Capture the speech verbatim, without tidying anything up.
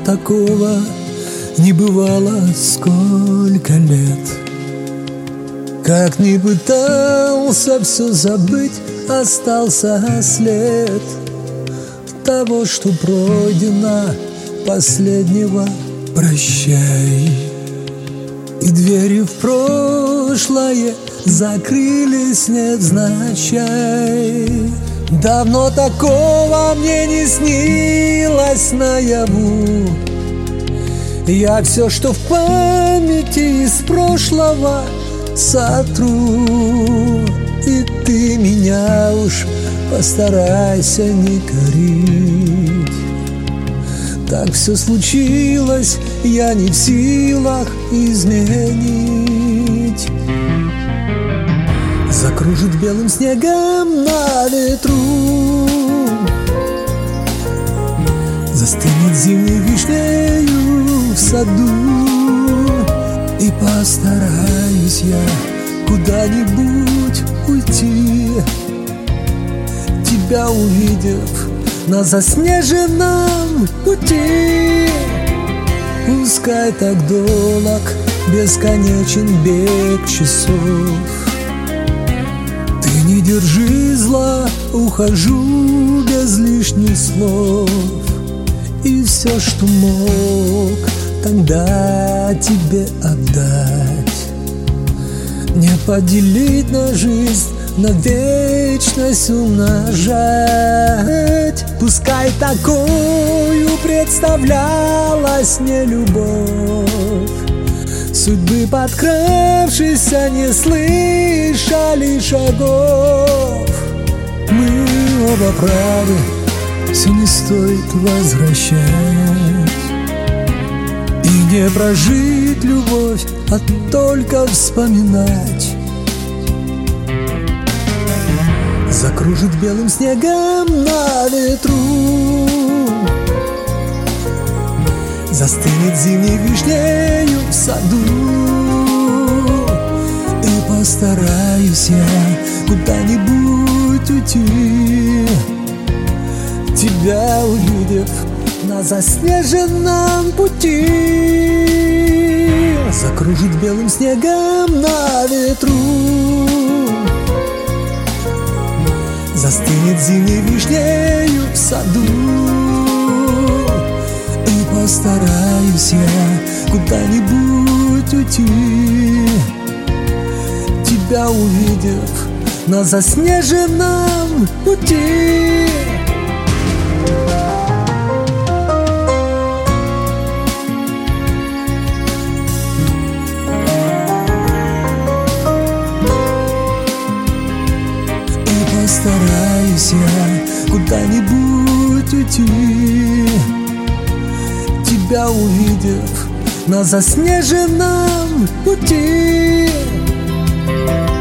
такого не бывало сколько лет. Как ни пытался все забыть, остался след того, что пройдено, последнего прощай. И двери в прошлое закрылись невзначай. Давно такого мне не снилось наяву. Я все, что в памяти из прошлого, сотру. И ты меня уж постарайся не корить. Так все случилось, я не в силах изменить. Закружит белым снегом на ветру, застынет зимней вишнею в саду. И постараюсь я куда-нибудь уйти, тебя увидев на заснеженном пути. Пускай так долг бесконечен бег часов. Ты не держи зла, ухожу без лишних слов. И все, что мог тогда тебе отдать, не поделить на жизнь, на вечность умножать. Пускай такою представлялась не любовь, судьбы подкравшейся не слышали шагов. Мы оба правы, все не стоит возвращать. И не прожить любовь, а только вспоминать. Закружит белым снегом на ветру, застынет зимней вишнею в саду. И постараюсь я куда-нибудь уйти, тебя увидев на заснеженном пути. Закружит белым снегом на ветру, застынет зимней вишнею в саду. И постараюсь я куда-нибудь уйти, тебя увидев на заснеженном пути. Постараюсь я куда-нибудь уйти, тебя увидев на заснеженном пути.